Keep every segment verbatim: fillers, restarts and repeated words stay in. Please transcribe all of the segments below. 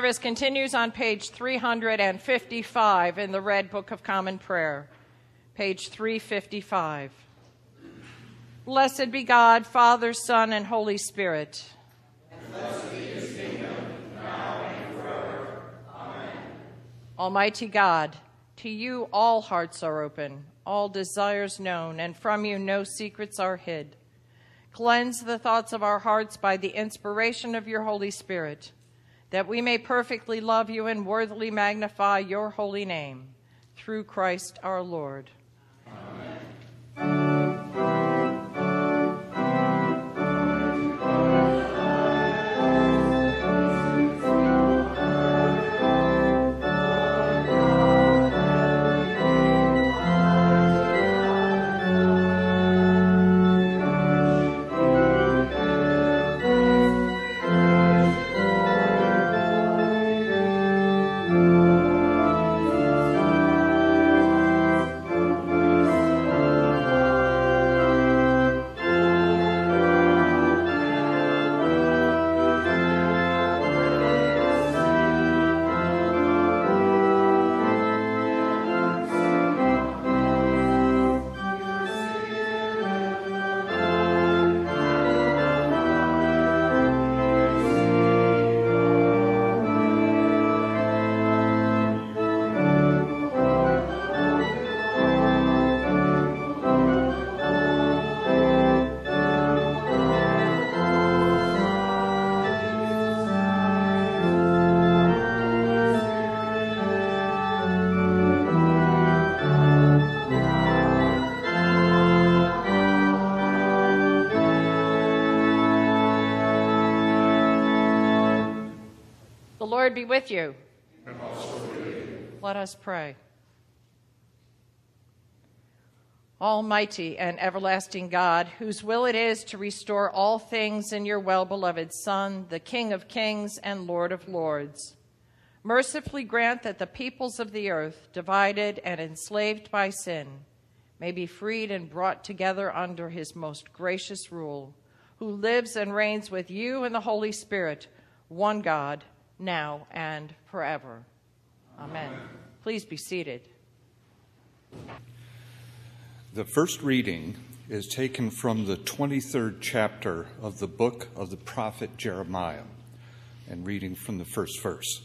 service continues on page three hundred fifty-five in the Red Book of Common Prayer, page three fifty-five. Blessed be God, Father, Son, and Holy Spirit. And blessed be his kingdom, now and forever. Amen. Almighty God, to you all hearts are open, all desires known, and from you no secrets are hid. Cleanse the thoughts of our hearts by the inspiration of your Holy Spirit, that we may perfectly love you and worthily magnify your holy name, through Christ our Lord. Amen. The Lord be with you. And also with you. Let us pray. Almighty and everlasting God, whose will it is to restore all things in your well-beloved Son, the King of kings and Lord of lords, mercifully grant that the peoples of the earth, divided and enslaved by sin, may be freed and brought together under his most gracious rule, who lives and reigns with you and the Holy Spirit, one God, now and forever. Amen. Amen. Please be seated. The first reading is taken from the twenty-third chapter of the book of the prophet Jeremiah, and reading from the first verse.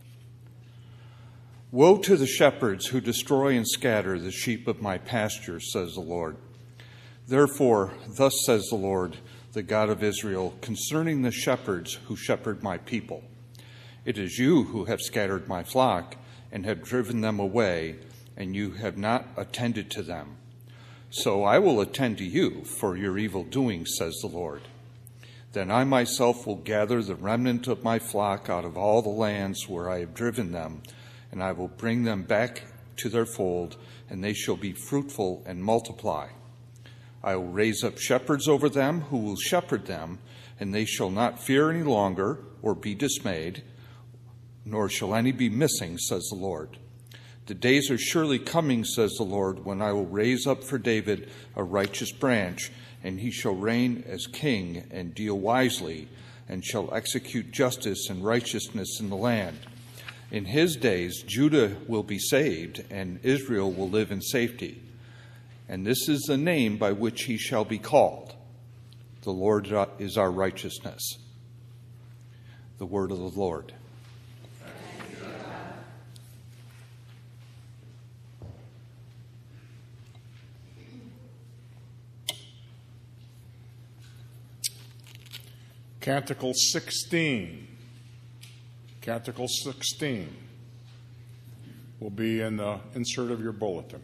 Woe to the shepherds who destroy and scatter the sheep of my pasture, says the Lord. Therefore, thus says the Lord, the God of Israel, concerning the shepherds who shepherd my people. It is you who have scattered my flock and have driven them away, and you have not attended to them. So I will attend to you for your evil doing, says the Lord. Then I myself will gather the remnant of my flock out of all the lands where I have driven them, and I will bring them back to their fold, and they shall be fruitful and multiply. I will raise up shepherds over them who will shepherd them, and they shall not fear any longer or be dismayed, nor shall any be missing, says the Lord. The days are surely coming, says the Lord, when I will raise up for David a righteous branch, and he shall reign as king and deal wisely, and shall execute justice and righteousness in the land. In his days Judah will be saved, and Israel will live in safety. And this is the name by which he shall be called. The Lord is our righteousness. The word of the Lord. Canticle sixteen. Canticle sixteen will be in the insert of your bulletin.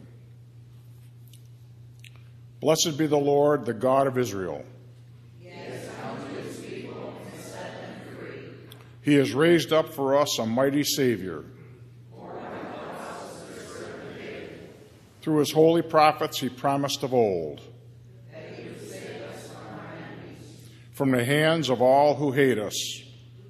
Blessed be the Lord, the God of Israel. He has found his people and set them free. He has raised up for us a mighty Savior. Through his holy prophets he promised of old. That he would save us from our enemies. From the hands of all who hate us.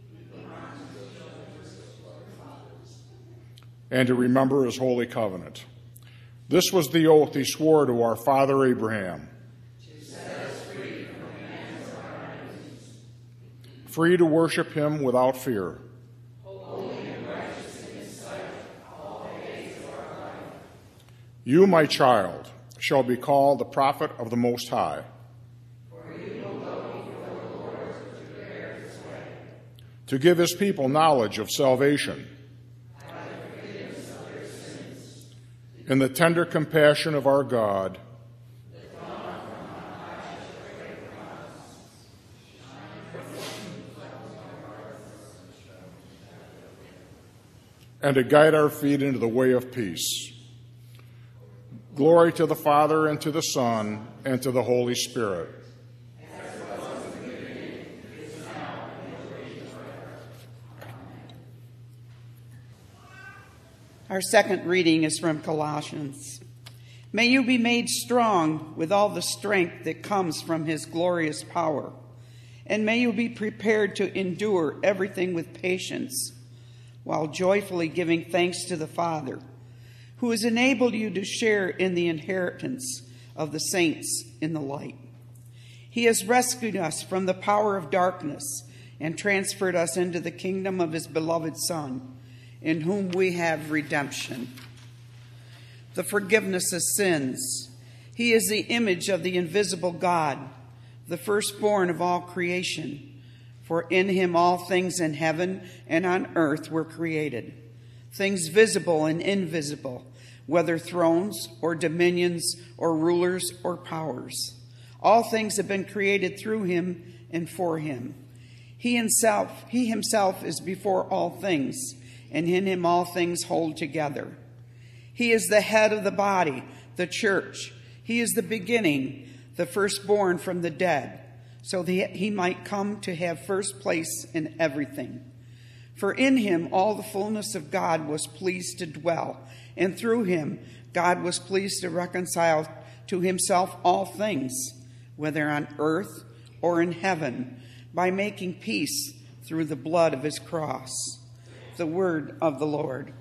And to remember his holy covenant. This was the oath he swore to our father Abraham. To set us free from the hands of our enemies. Free to worship him without fear. Holy You, my child, shall be called the prophet of the Most High. For you will go before the Lord to prepare his way, to give his people knowledge of salvation, by the forgiveness of their sins, in the tender compassion of our God, that dawn from on high shall break upon us, shine from our and to guide our feet into the way of peace. Glory to the Father, and to the Son, and to the Holy Spirit. Our second reading is from Colossians. May you be made strong with all the strength that comes from his glorious power, and may you be prepared to endure everything with patience, while joyfully giving thanks to the Father, who has enabled you to share in the inheritance of the saints in the light. He has rescued us from the power of darkness and transferred us into the kingdom of his beloved Son, in whom we have redemption, the forgiveness of sins. He is the image of the invisible God, the firstborn of all creation. For in him all things in heaven and on earth were created, things visible and invisible, whether thrones or dominions or rulers or powers. All things have been created through him and for him. He himself, he himself is before all things, and in him all things hold together. He is the head of the body, the church. He is the beginning, the firstborn from the dead, so that he might come to have first place in everything. For in him all the fullness of God was pleased to dwell, and through him God was pleased to reconcile to himself all things, whether on earth or in heaven, by making peace through the blood of his cross. The word of the Lord.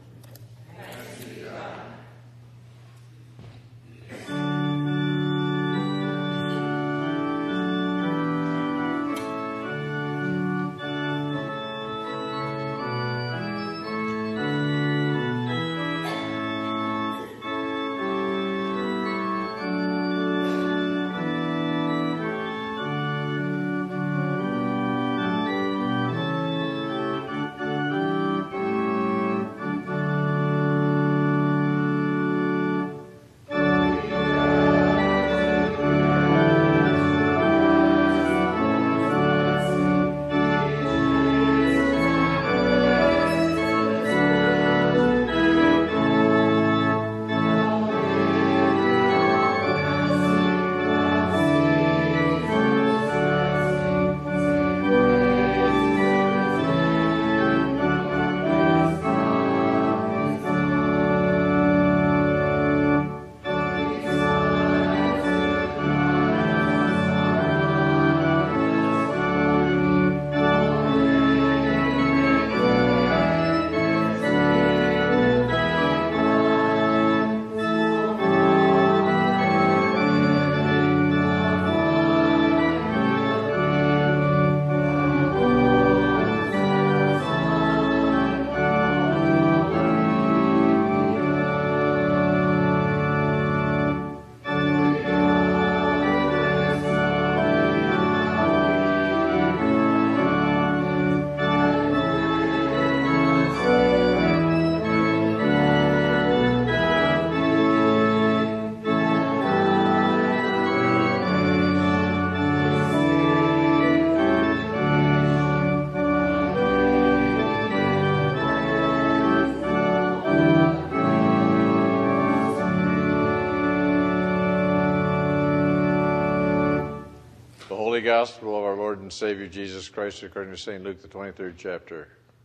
Holy Gospel of our Lord and Savior Jesus Christ according to Saint Luke, the twenty-third chapter.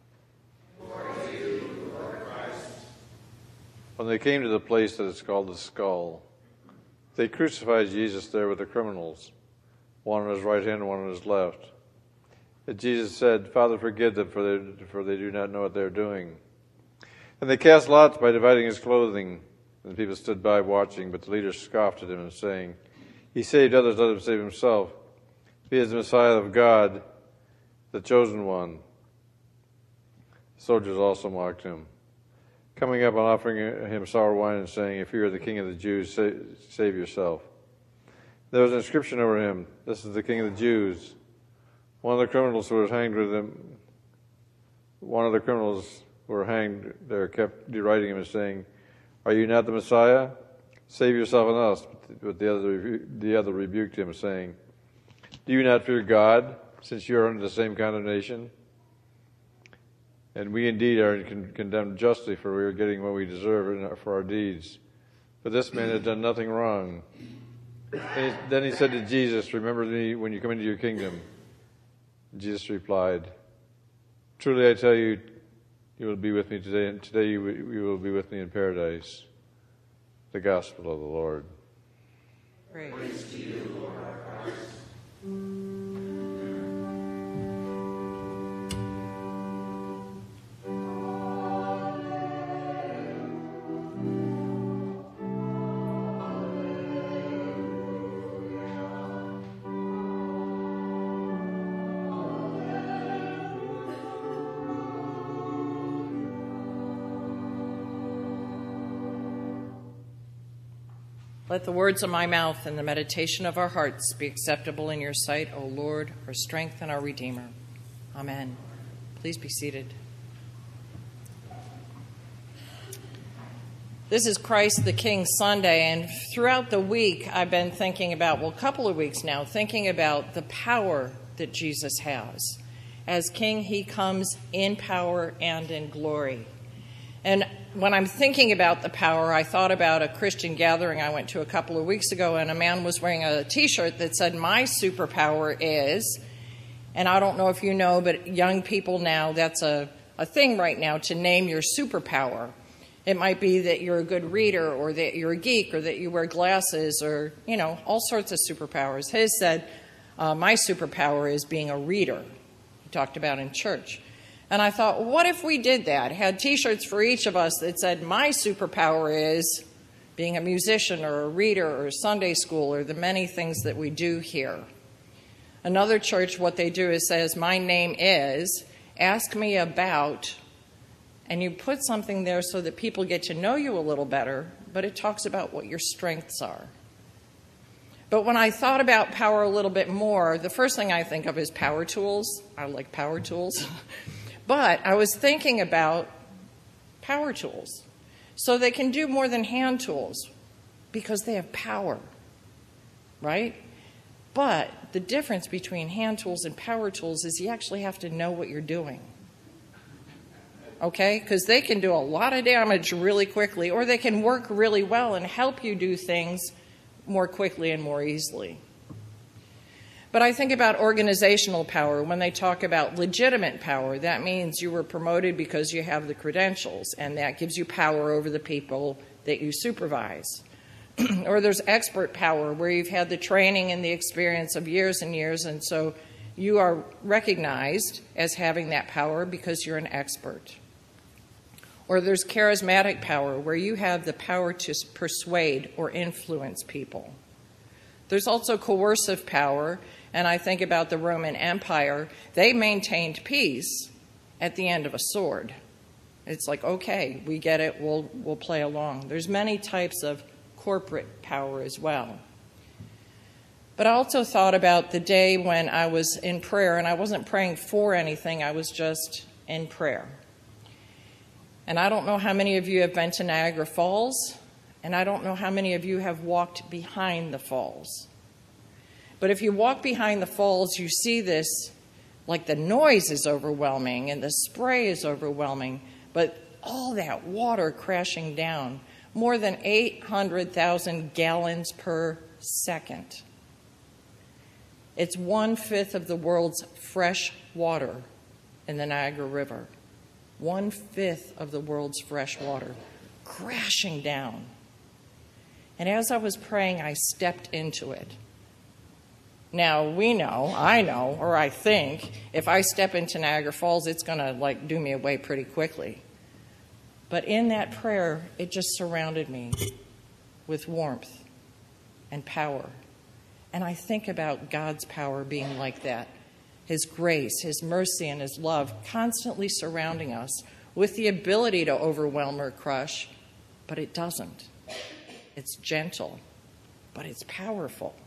Glory to you, Lord Christ. When they came to the place that is called the Skull, they crucified Jesus there with the criminals, one on his right hand and one on his left. And Jesus said, Father, forgive them, for they, for they do not know what they are doing. And they cast lots by dividing his clothing. And the people stood by watching, but the leaders scoffed at him and saying, He saved others, let him save himself. He is the Messiah of God, the chosen one. The soldiers also mocked him. coming up and offering him sour wine and saying, "If you are the king of the Jews, save yourself." There was an inscription over him, "This is the king of the Jews." One of the criminals who was hanged with him, one of the criminals who were hanged there kept deriding him and saying, "Are you not the Messiah? Save yourself and us." But the other, the other rebuked him, saying, "Do you not fear God, since you are under the same condemnation? And we indeed are con- condemned justly, for we are getting what we deserve for our deeds. But this man had done nothing wrong." And he, then he said to Jesus, "Remember me when you come into your kingdom." Jesus replied, "Truly I tell you, you will be with me today, and today you, you will be with me in paradise." The Gospel of the Lord. Praise, Praise to you, Lord our Christ. Let the words of my mouth and the meditation of our hearts be acceptable in your sight, O Lord, our strength and our Redeemer. Amen. Please be seated. This is Christ the King Sunday, and throughout the week I've been thinking about, well, a couple of weeks now, thinking about the power that Jesus has. As King, he comes in power and in glory. And when I'm thinking about the power, I thought about a Christian gathering I went to a couple of weeks ago, and a man was wearing a T-shirt that said, "My superpower is," and I don't know if you know, but young people now, that's a, a thing right now to name your superpower. It might be that you're a good reader, or that you're a geek, or that you wear glasses, or, you know, all sorts of superpowers. His said, uh, "My superpower is being a reader." He talked about in church. And I thought, what if we did that? Had T-shirts for each of us that said, "My superpower is being a musician or a reader or Sunday school," or the many things that we do here. Another church, what they do is says, "My name is, ask me about," and you put something there so that people get to know you a little better, but it talks about what your strengths are. But when I thought about power a little bit more, the first thing I think of is power tools. I like power tools. But I was thinking about power tools. So they can do more than hand tools because they have power, right? But the difference between hand tools and power tools is you actually have to know what you're doing. Okay? Because they can do a lot of damage really quickly, or they can work really well and help you do things more quickly and more easily. But I think about organizational power. When they talk about legitimate power, that means you were promoted because you have the credentials, and that gives you power over the people that you supervise. Or there's expert power, where you've had the training and the experience of years and years, and so you are recognized as having that power because you're an expert. Or there's charismatic power, where you have the power to persuade or influence people. There's also coercive power, and I think about the Roman Empire. They maintained peace at the end of a sword. It's like, okay, we get it, we'll, we'll play along. There's many types of corporate power as well. But I also thought about the day when I was in prayer, and I wasn't praying for anything, I was just in prayer. And I don't know how many of you have been to Niagara Falls, and I don't know how many of you have walked behind the falls. But if you walk behind the falls, you see this, like the noise is overwhelming and the spray is overwhelming, but all that water crashing down, more than eight hundred thousand gallons per second. It's one-fifth of the world's fresh water in the Niagara River. One-fifth of the world's fresh water crashing down. And as I was praying, I stepped into it. Now, we know, I know, or I think, if I step into Niagara Falls, it's going to, like, do me away pretty quickly. But in that prayer, it just surrounded me with warmth and power. And I think about God's power being like that. His grace, His mercy, and His love constantly surrounding us, with the ability to overwhelm or crush, but it doesn't. It's gentle, but it's powerful.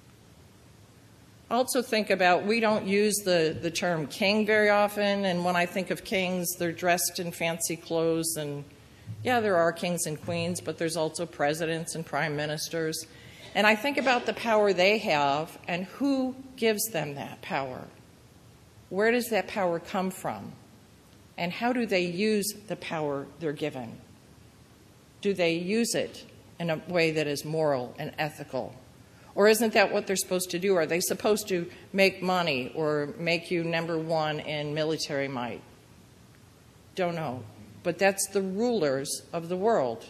Also think about, we don't use the, the term king very often, and when I think of kings, they're dressed in fancy clothes, and yeah, there are kings and queens, but there's also presidents and prime ministers. And I think about the power they have and who gives them that power. Where does that power come from? And how do they use the power they're given? Do they use it in a way that is moral and ethical? Or isn't that what they're supposed to do? Are they supposed to make money or make you number one in military might? Don't know. But that's the rulers of the world.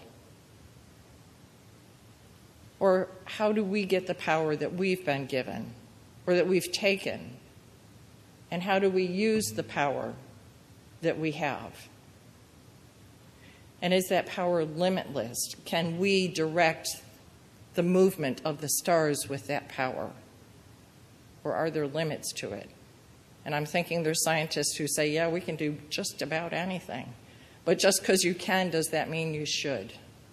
Or how do we get the power that we've been given or that we've taken? And how do we use the power that we have? And is that power limitless? Can we direct the movement of the stars with that power? Or are there limits to it? And I'm thinking there's scientists who say, yeah, we can do just about anything. But just because you can, does that mean you should?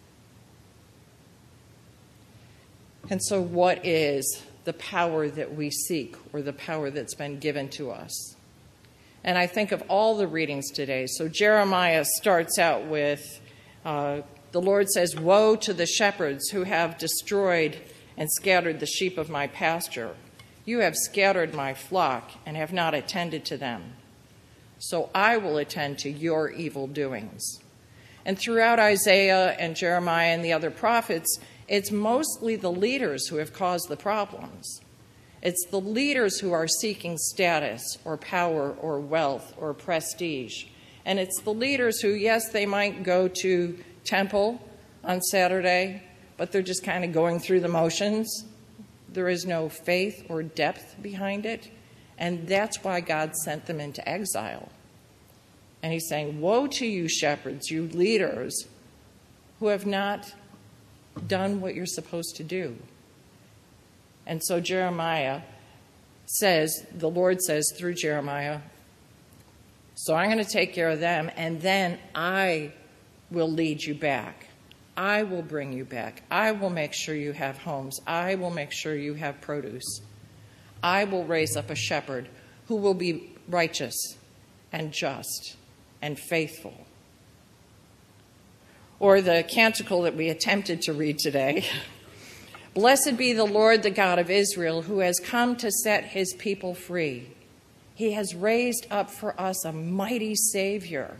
And so what is the power that we seek, or the power that's been given to us? And I think of all the readings today. So Jeremiah starts out with, uh, the Lord says, "Woe to the shepherds who have destroyed and scattered the sheep of my pasture. You have scattered my flock and have not attended to them. So I will attend to your evil doings." And throughout Isaiah and Jeremiah and the other prophets, it's mostly the leaders who have caused the problems. It's the leaders who are seeking status or power or wealth or prestige. And it's the leaders who, yes, they might go to temple on Saturday, but they're just kind of going through the motions. There is no faith or depth behind it. And that's why God sent them into exile. And he's saying, woe to you shepherds, you leaders, who have not done what you're supposed to do. And so Jeremiah says, the Lord says through Jeremiah, so I'm going to take care of them, and then I will lead you back. I will bring you back. I will make sure you have homes. I will make sure you have produce. I will raise up a shepherd who will be righteous and just and faithful. Or the canticle that we attempted to read today. Blessed be the Lord, the God of Israel, who has come to set his people free. He has raised up for us a mighty Savior.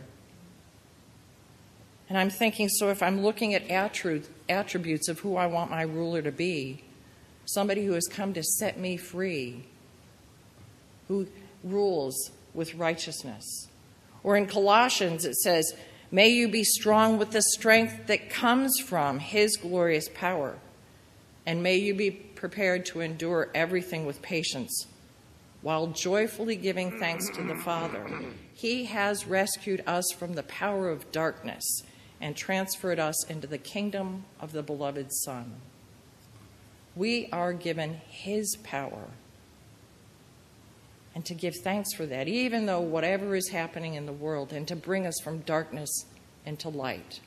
And I'm thinking, so if I'm looking at attributes of who I want my ruler to be, somebody who has come to set me free, who rules with righteousness. Or in Colossians it says, may you be strong with the strength that comes from his glorious power, and may you be prepared to endure everything with patience, while joyfully giving thanks to the Father. He has rescued us from the power of darkness and transferred us into the kingdom of the beloved Son. We are given his power, and to give thanks for that, even though whatever is happening in the world, and to bring us from darkness into light.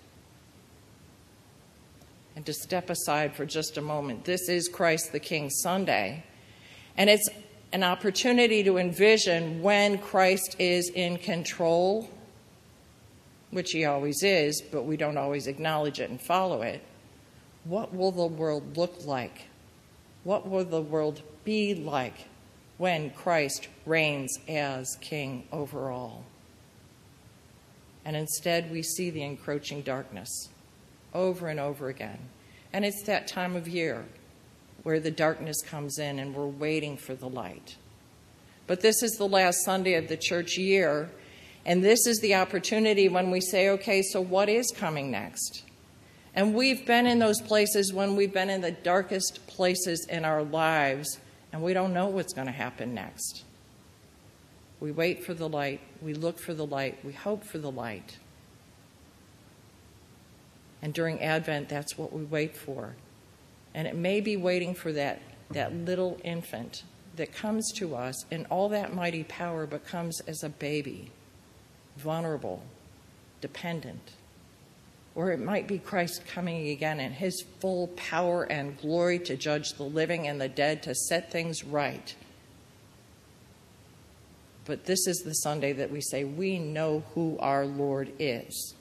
And to step aside for just a moment, this is Christ the King Sunday, and it's an opportunity to envision when Christ is in control, which he always is, but we don't always acknowledge it and follow it. What will the world look like? What will the world be like when Christ reigns as king over all? And instead we see the encroaching darkness over and over again. And it's that time of year where the darkness comes in and we're waiting for the light. But this is the last Sunday of the church year, and this is the opportunity when we say, okay, so what is coming next? And we've been in those places when we've been in the darkest places in our lives, and we don't know what's going to happen next. We wait for the light, we look for the light, we hope for the light. And during Advent, that's what we wait for. And it may be waiting for that, that little infant that comes to us in all that mighty power, but comes as a baby, vulnerable, dependent. Or it might be Christ coming again in his full power and glory to judge the living and the dead, to set things right. But this is the Sunday that we say we know who our Lord is.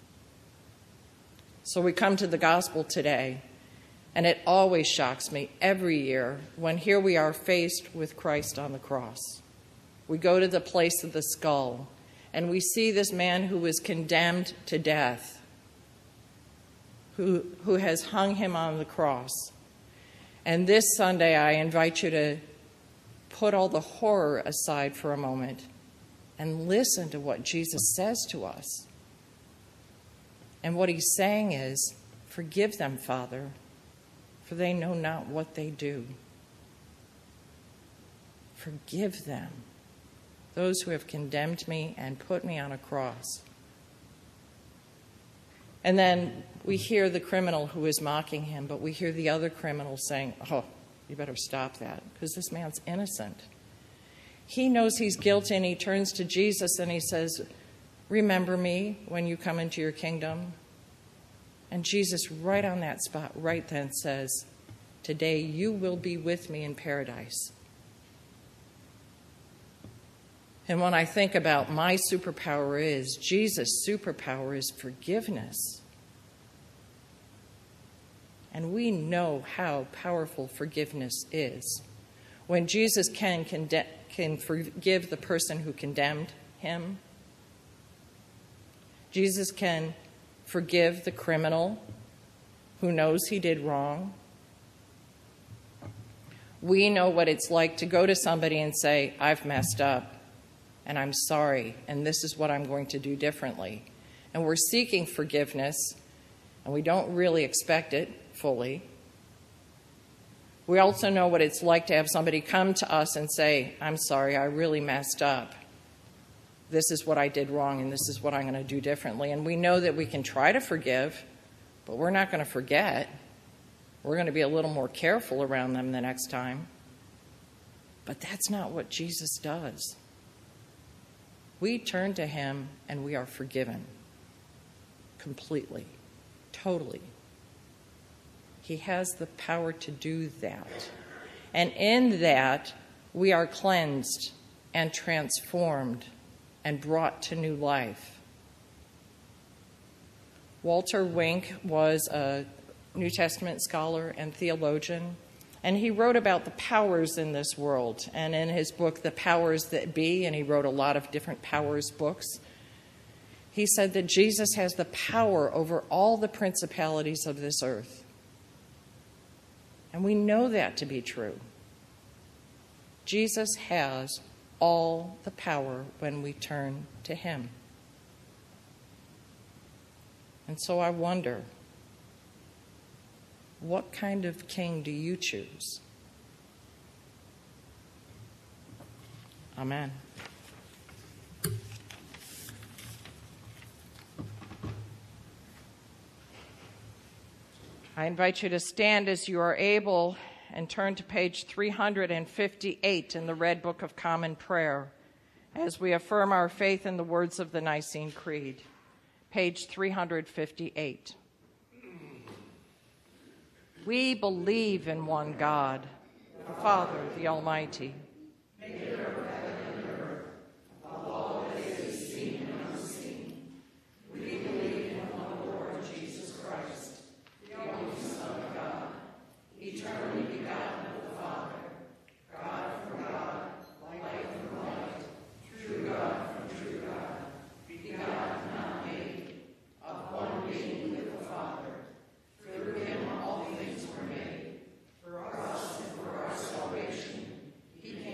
So we come to the gospel today, and it always shocks me every year when here we are faced with Christ on the cross. We go to the place of the skull, and we see this man who was condemned to death, who, who has hung him on the cross. And this Sunday, I invite you to put all the horror aside for a moment and listen to what Jesus says to us. And what he's saying is, forgive them, Father, for they know not what they do. Forgive them, those who have condemned me and put me on a cross. And then we hear the criminal who is mocking him, but we hear the other criminal saying, oh, you better stop that, because this man's innocent. He knows he's guilty, and he turns to Jesus and he says, remember me when you come into your kingdom. And Jesus, right on that spot, right then says, today you will be with me in paradise. And when I think about my superpower is, Jesus' superpower is forgiveness. And we know how powerful forgiveness is. When Jesus can, conde- can forgive the person who condemned him, Jesus can forgive the criminal who knows he did wrong. We know what it's like to go to somebody and say, I've messed up, and I'm sorry, and this is what I'm going to do differently. And we're seeking forgiveness, and we don't really expect it fully. We also know what it's like to have somebody come to us and say, I'm sorry, I really messed up. This is what I did wrong, and this is what I'm going to do differently. And we know that we can try to forgive, but we're not going to forget. We're going to be a little more careful around them the next time. But that's not what Jesus does. We turn to him and we are forgiven. Completely. Totally. He has the power to do that. And in that, we are cleansed and transformed and brought to new life. Walter Wink was a New Testament scholar and theologian, and he wrote about the powers in this world. And in his book, The Powers That Be, and he wrote a lot of different powers books, he said that Jesus has the power over all the principalities of this earth. And we know that to be true. Jesus has all the power when we turn to him. And so I wonder, what kind of king do you choose? Amen. I invite you to stand as you are able and turn to page three hundred fifty-eight in the Red Book of Common Prayer as we affirm our faith in the words of the Nicene Creed. Page three hundred fifty-eight. We believe in one God, the Father, the Almighty, maker of heaven and earth, of all that is seen and unseen. We believe in one Lord Jesus Christ, the only Son of God, eternally begotten of the Father, God from God, light from light, true God from true God, begotten, not made, of one being with the Father. Through him all things were made. For us and for our salvation, he came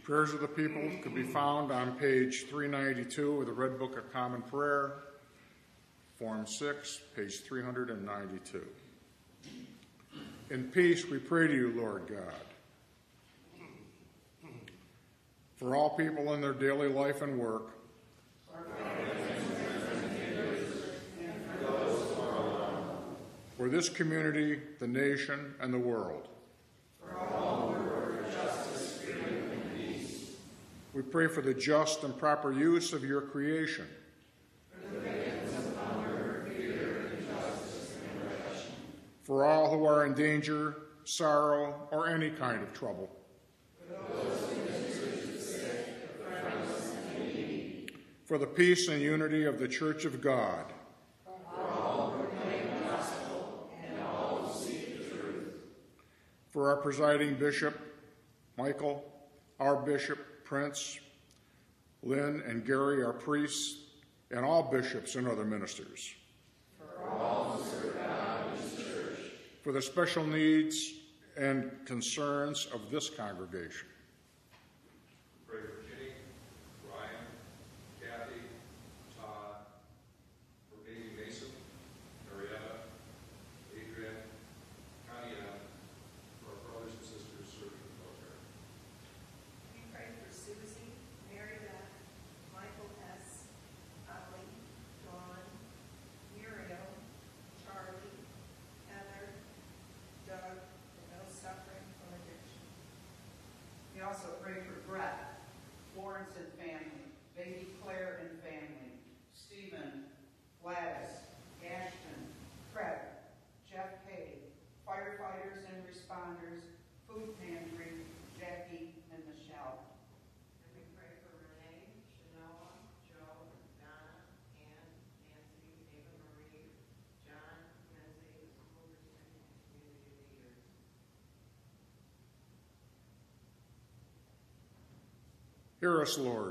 Prayers of the people could be found on page three ninety-two of the Red Book of Common Prayer, Form six, page three ninety-two. In peace we pray to you, Lord God. For all people in their daily life and work, for this community, the nation, and the world. For all who work for justice, freedom, and peace. We pray for the just and proper use of your creation. For the victims of hunger, fear, injustice, and oppression. For all who are in danger, sorrow, or any kind of trouble. For those who minister to the sick, the friendless, and the needy. For the peace and unity of the Church of God. For our presiding bishop, Michael, our bishop, Prince, Lynn and Gary, our priests, and all bishops and other ministers. For all who serve God in His church. For the special needs and concerns of this congregation. Pray for Jenny, Ryan, Kathy, Todd, for baby Mason, Marietta, Adrian, Kania, for our brothers and sisters serving in the military. We pray for Susie, Mary Beth, Michael S., Ollie, Dawn, Muriel, Charlie, Heather, Doug, and those suffering from addiction. We also pray for Brett, Florence and family, baby Claire and family, Stephen, Gladys, Ashton, Craig, Jeff Hay, firefighters and responders, food pantry, Jackie and Michelle. And we pray for Renee, Shanoa, Joe, Donna, Ann, Nancy, Ava Marie, John, Lindsay, Overton, and community leaders. Hear us, Lord.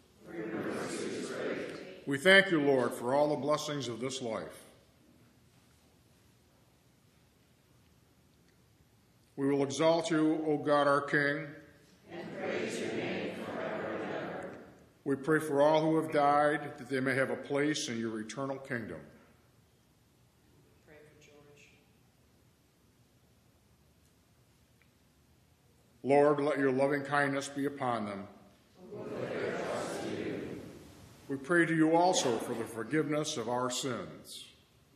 We thank you, Lord, for all the blessings of this life. We will exalt you, O God, our King. And praise your name forever and ever. We pray for all who have died, that they may have a place in your eternal kingdom. Pray for George. Lord, let your loving kindness be upon them. We pray to you also for the forgiveness of our sins.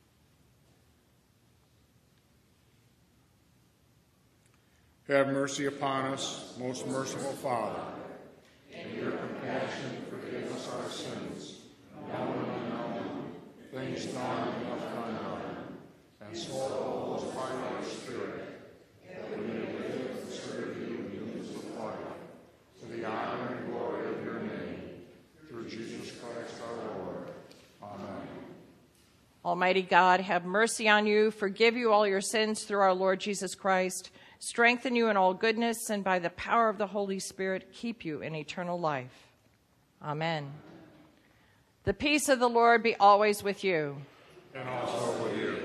Have mercy upon us, most merciful Father. In your compassion, forgive us our sins, known and unknown, things done and left undone, and souls by your Spirit, that we may live and serve you in newness of life, to the honor and glory of your name, through Jesus Christ our Lord. Amen. Almighty God, have mercy on you, forgive you all your sins through our Lord Jesus Christ, strengthen you in all goodness, and by the power of the Holy Spirit, keep you in eternal life. Amen. The peace of the Lord be always with you. And also with you.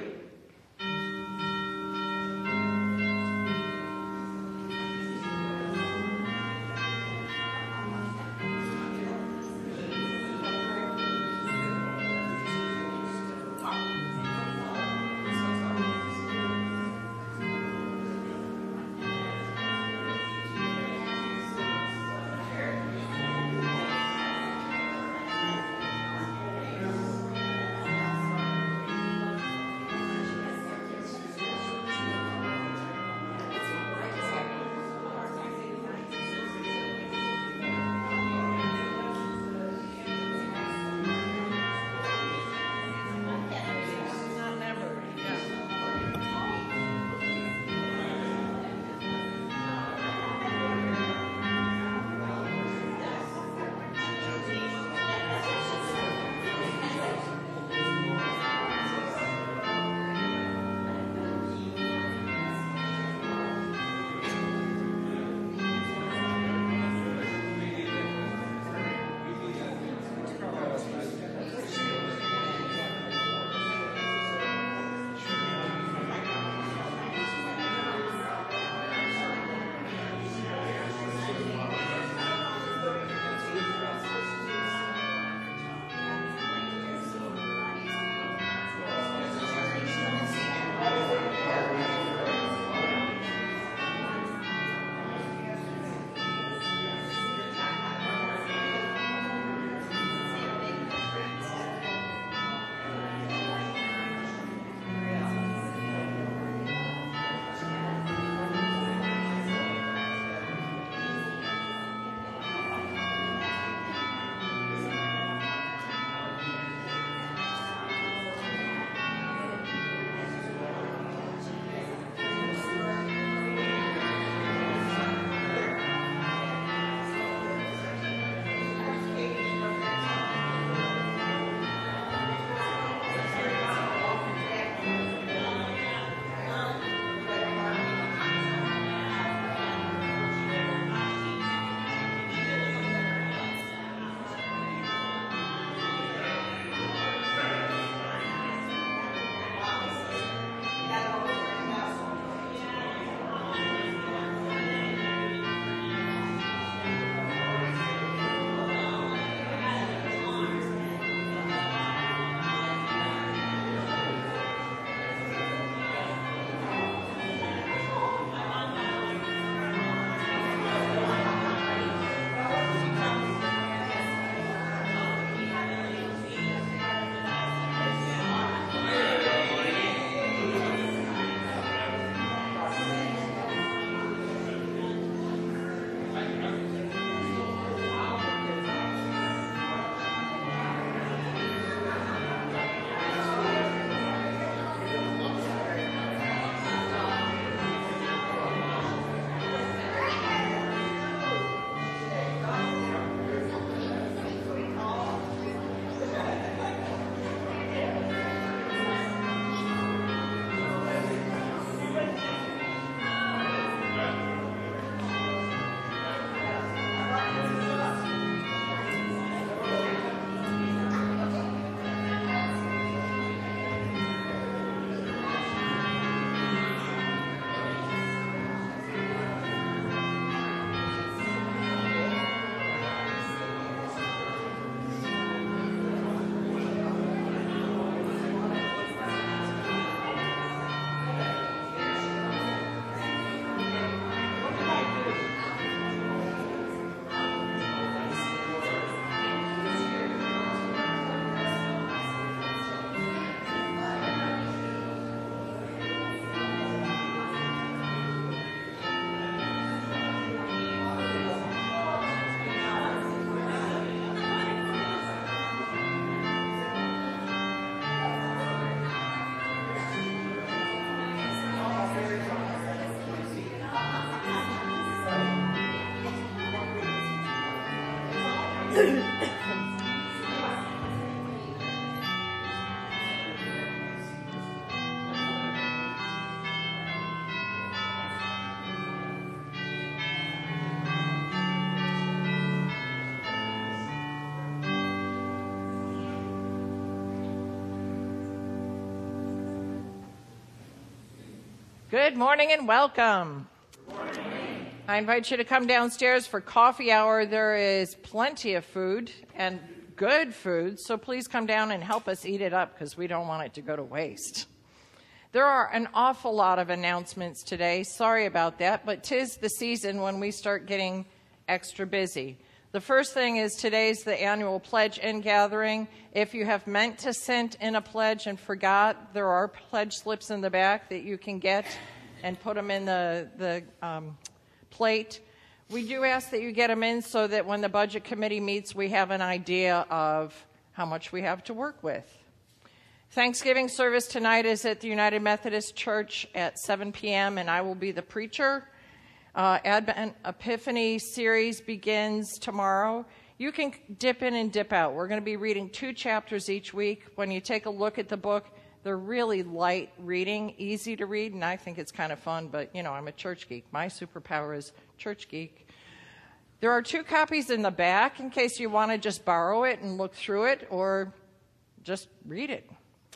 Good morning and welcome. Good morning. I invite you to come downstairs for coffee hour. There is plenty of food and good food, so please come down and help us eat it up because we don't want it to go to waste. There are an awful lot of announcements today. Sorry about that, but 'tis the season when we start getting extra busy. The first thing is today's the annual pledge in gathering. If you have meant to send in a pledge and forgot, there are pledge slips in the back that you can get and put them in the, the um, plate. We do ask that you get them in so that when the budget committee meets, we have an idea of how much we have to work with. Thanksgiving service tonight is at the United Methodist Church at seven p.m., and I will be the preacher. Uh, Advent Epiphany series begins tomorrow. You can dip in and dip out. We're going to be reading two chapters each week. When you take a look at the book, they're really light reading, easy to read, and I think it's kind of fun, but, you know, I'm a church geek. My superpower is church geek. There are two copies in the back in case you want to just borrow it and look through it or just read it.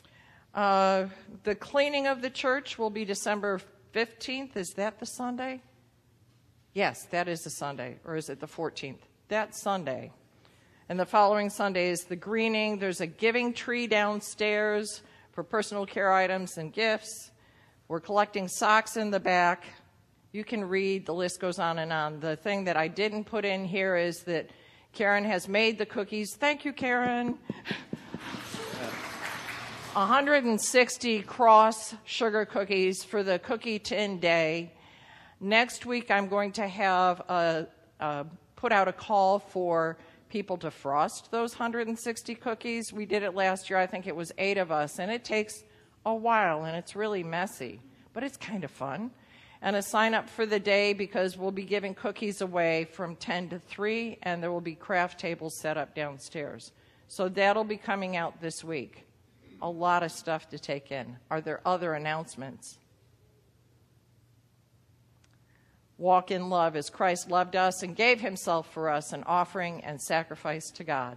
Uh, the cleaning of the church will be December fifteenth. Is that the Sunday? Yes, that is the Sunday. Or is it the fourteenth? That's Sunday. And the following Sunday is the greening. There's a giving tree downstairs for personal care items and gifts. We're collecting socks in the back. You can read. The list goes on and on. The thing that I didn't put in here is that Karen has made the cookies. Thank you, Karen. one hundred sixty cross sugar cookies for the Cookie Tin Day. Next week, I'm going to have a, a, put out a call for people to frost those one hundred sixty cookies. We did it last year. I think it was eight of us, and it takes a while, and it's really messy, but it's kind of fun. And a sign up for the day because we'll be giving cookies away from ten to three, and there will be craft tables set up downstairs. So that'll be coming out this week. A lot of stuff to take in. Are there other announcements? Walk in love as Christ loved us and gave himself for us, an offering and sacrifice to God.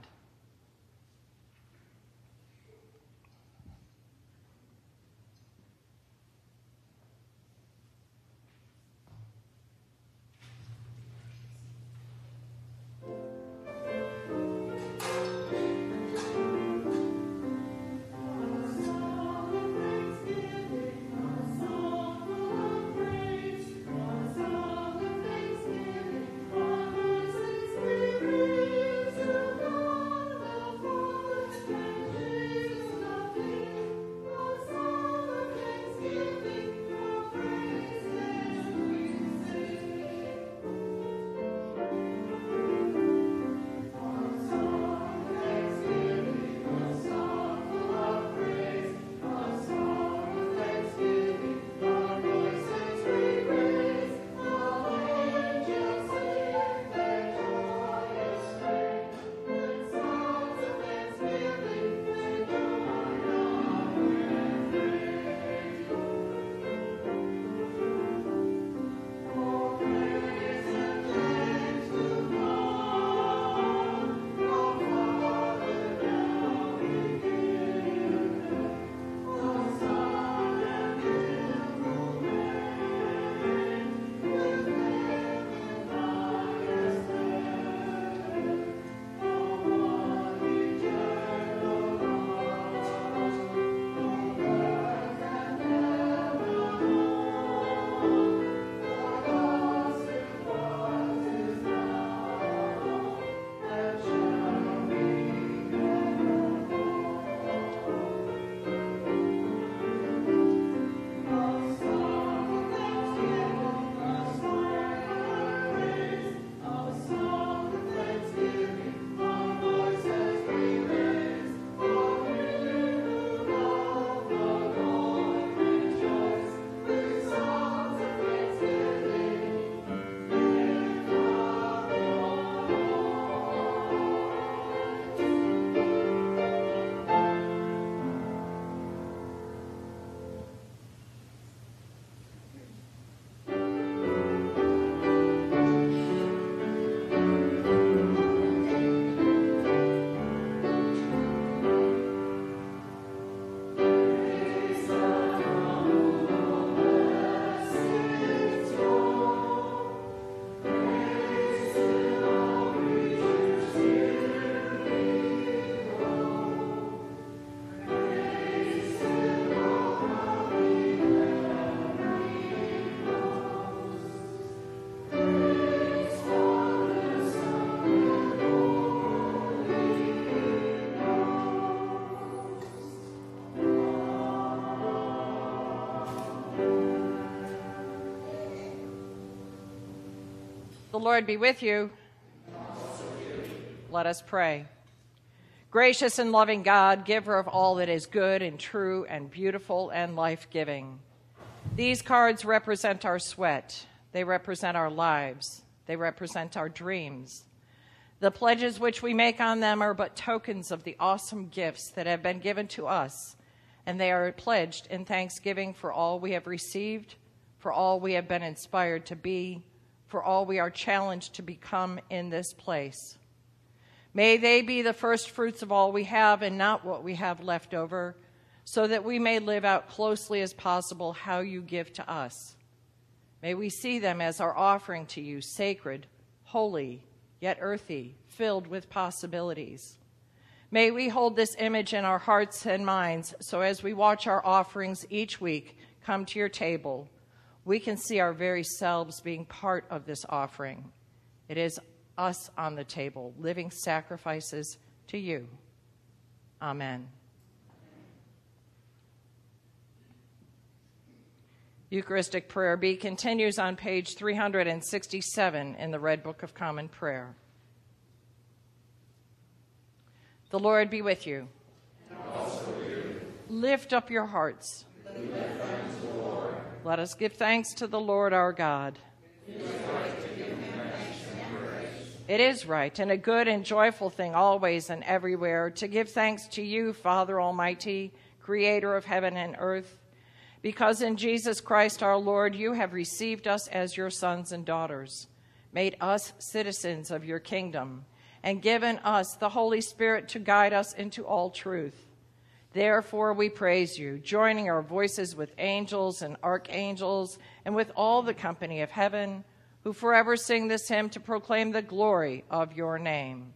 Thanksgiving, Lord be with you. Let us pray. Gracious and loving God, giver of all that is good and true and beautiful and life-giving, these cards represent our sweat. They represent our lives. They represent our dreams. The pledges which we make on them are but tokens of the awesome gifts that have been given to us, and they are pledged in thanksgiving for all we have received, for all we have been inspired to be, for all we are challenged to become in this place. May they be the first fruits of all we have and not what we have left over, so that we may live out closely as possible how you give to us. May we see them as our offering to you, sacred, holy, yet earthy, filled with possibilities. May we hold this image in our hearts and minds, so as we watch our offerings each week come to your table, we can see our very selves being part of this offering. It is us on the table, living sacrifices to you. Amen. Eucharistic Prayer B continues on page three hundred sixty-seven in the Red Book of Common Prayer. The Lord be with you. And also with you. Lift up your hearts. We lift thanks to the Lord. Let us give thanks to the Lord our God. It is right to give him thanks and praise. It is right and a good and joyful thing always and everywhere to give thanks to you, Father Almighty, Creator of heaven and earth, because in Jesus Christ our Lord you have received us as your sons and daughters, made us citizens of your kingdom, and given us the Holy Spirit to guide us into all truth. Therefore we praise you, joining our voices with angels and archangels and with all the company of heaven, who forever sing this hymn to proclaim the glory of your name.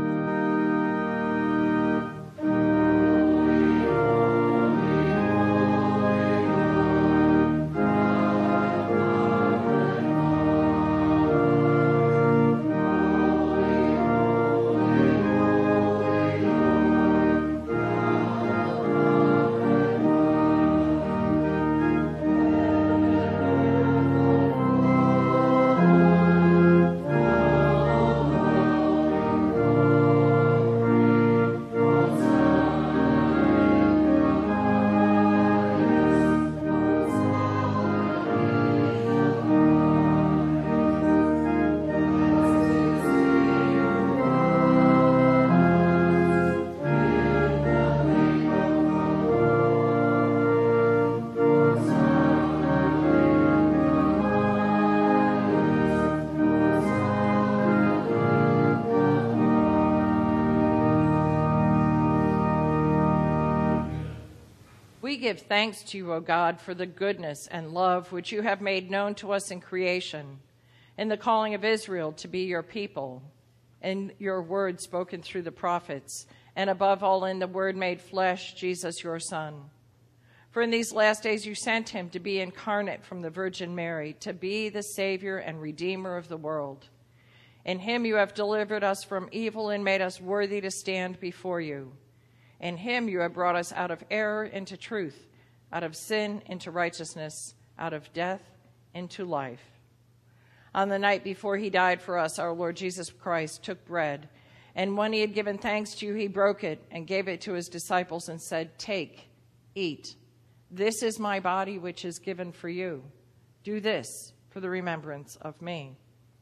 We give thanks to you, O God, for the goodness and love which you have made known to us in creation, in the calling of Israel to be your people, in your word spoken through the prophets, and above all in the word made flesh, Jesus your Son. For in these last days you sent him to be incarnate from the Virgin Mary, to be the Savior and Redeemer of the world. In him you have delivered us from evil and made us worthy to stand before you. In him you have brought us out of error into truth, out of sin into righteousness, out of death into life. On the night before he died for us, our Lord Jesus Christ took bread, and when he had given thanks to you, he broke it and gave it to his disciples and said, "Take, eat. This is my body which is given for you. Do this for the remembrance of me."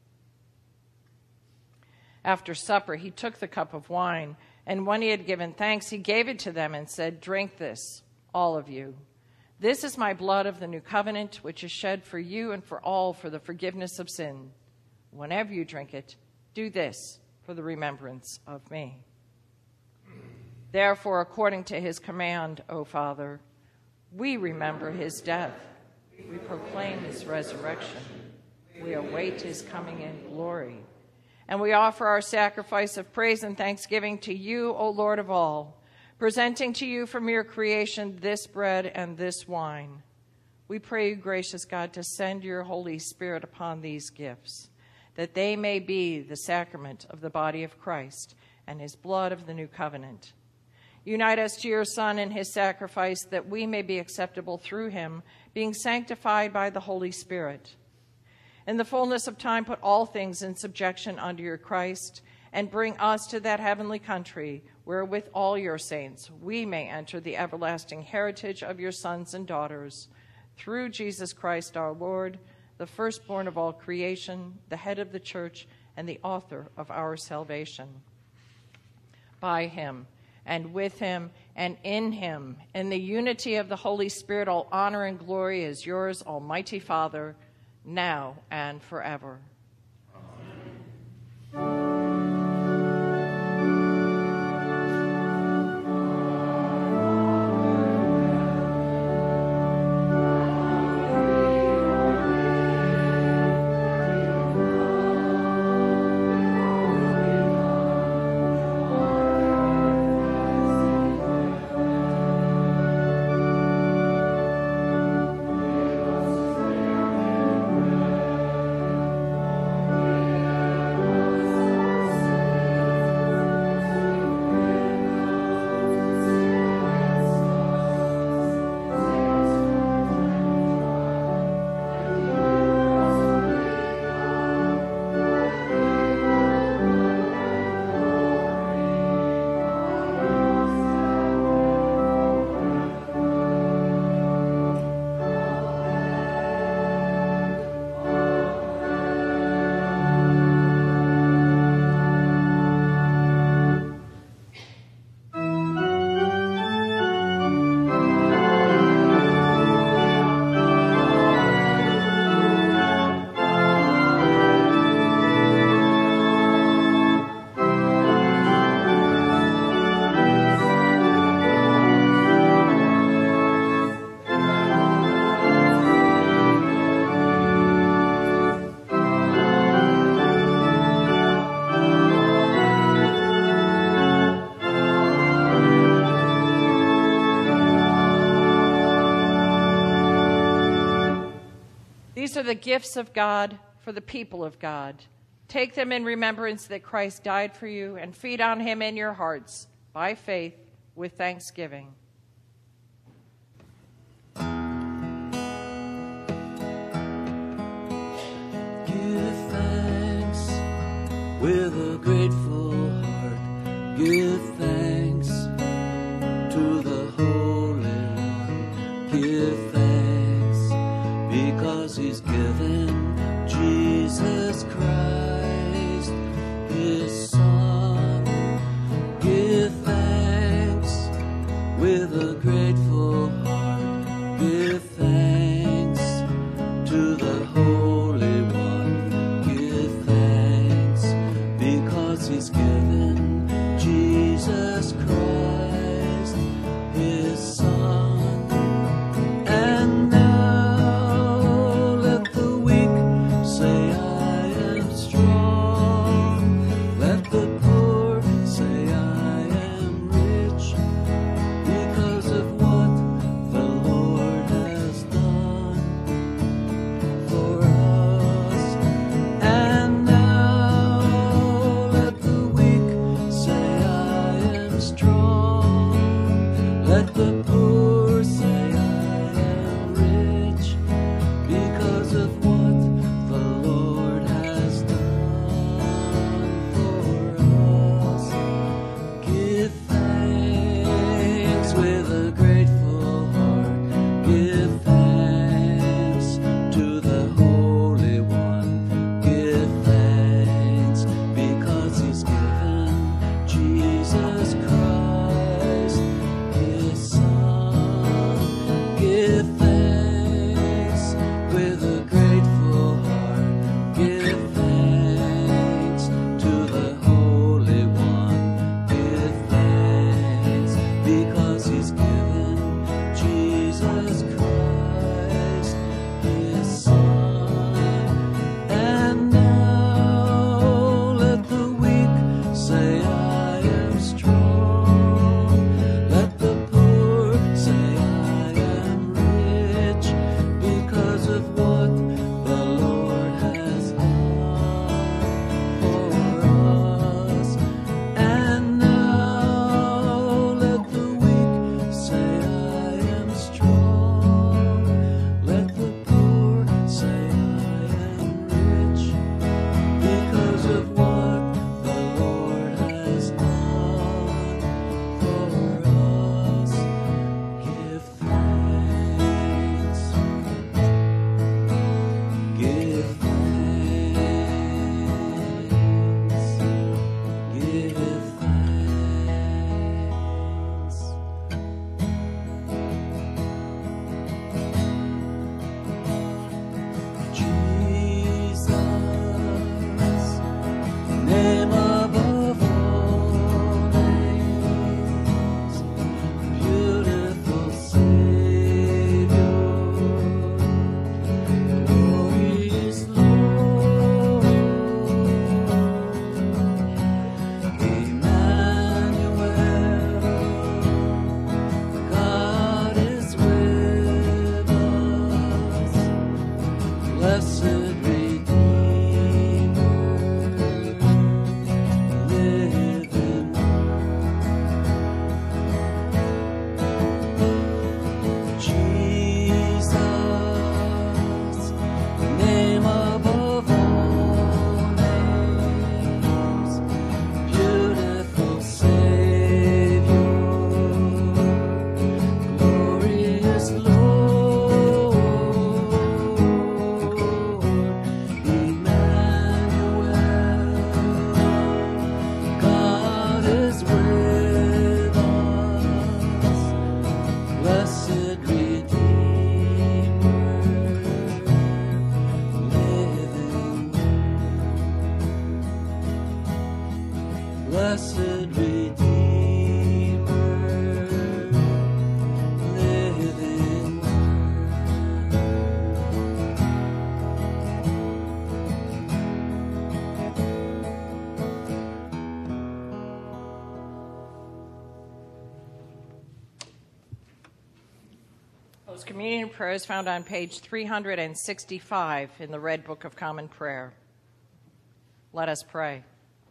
After supper, he took the cup of wine, and when he had given thanks, he gave it to them and said, "Drink this, all of you. This is my blood of the new covenant, which is shed for you and for all for the forgiveness of sin. Whenever you drink it, do this for the remembrance of me." Therefore, according to his command, O Father, we remember his death. We proclaim his resurrection. We await his coming in glory. And we offer our sacrifice of praise and thanksgiving to you, O Lord of all, presenting to you from your creation this bread and this wine. We pray you, gracious God, to send your Holy Spirit upon these gifts, that they may be the sacrament of the body of Christ and his blood of the new covenant. Unite us to your Son and his sacrifice, that we may be acceptable through him, being sanctified by the Holy Spirit. In the fullness of time, put all things in subjection under your Christ, and bring us to that heavenly country where with all your saints we may enter the everlasting heritage of your sons and daughters. Through Jesus Christ our Lord, the firstborn of all creation, the head of the church, and the author of our salvation. By him, and with him, and in him, in the unity of the Holy Spirit, all honor and glory is yours, Almighty Father, now and forever. These are the gifts of God for the people of God. Take them in remembrance that Christ died for you, and feed on him in your hearts by faith with thanksgiving. Give thanks with a grateful heart. Give thanks to the Holy One. Give thanks because he's given Jesus Christ, his Son. Give thanks with a grateful heart. Give thanks to the Holy One. Give thanks because he's given Jesus Christ, his Son. And now let the weak say, I am strong. Let the poor say, I am rich, because of what the Lord has done for us. And now let the weak say, I am strong. Blessed Redeemer, living Post communion prayer is found on page three hundred sixty-five in the Red Book of Common Prayer. Let us pray.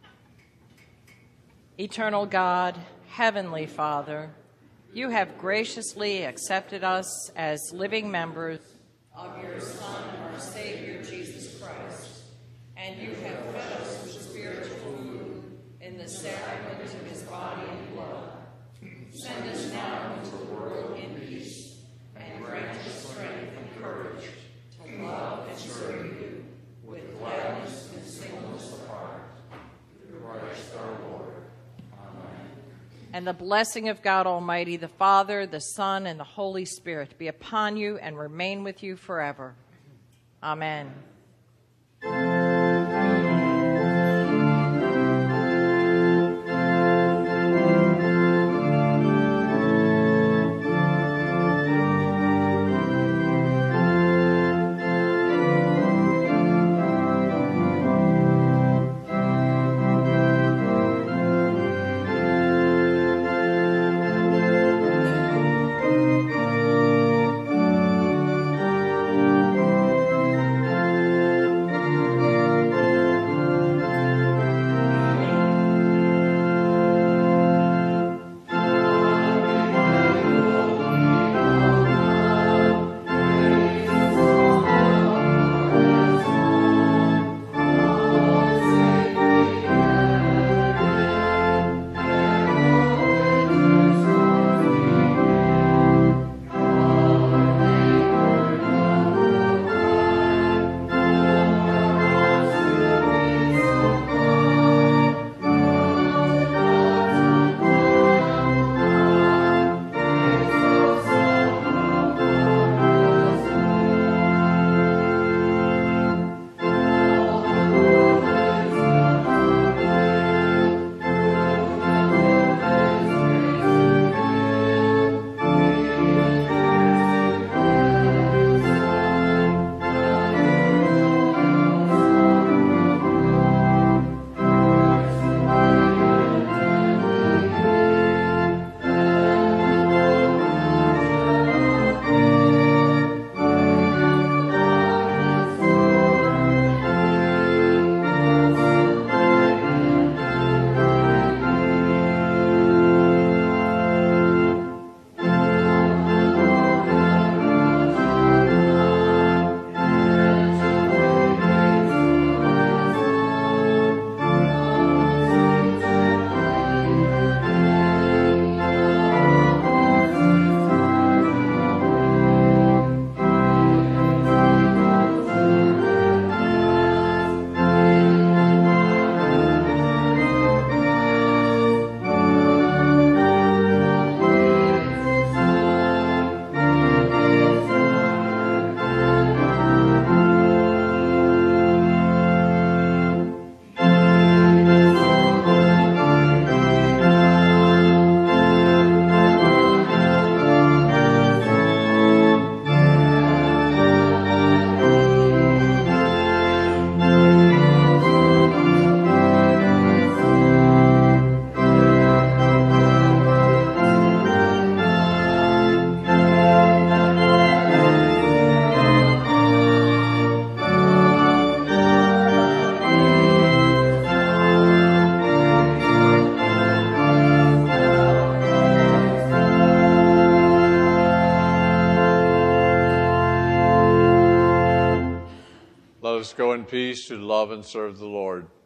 Eternal God, Heavenly Father, you have graciously accepted us as living members of your Son, our Savior, Jesus Christ, and you have fed us with spiritual food in the sacrament of his body and blood. Send us now into the world in peace, and grant us strength and courage to love and serve you with gladness and singleness of heart. Through Christ our Lord. And the blessing of God Almighty, the Father, the Son, and the Holy Spirit be upon you and remain with you forever. Amen. Let us go in peace to love and serve the Lord.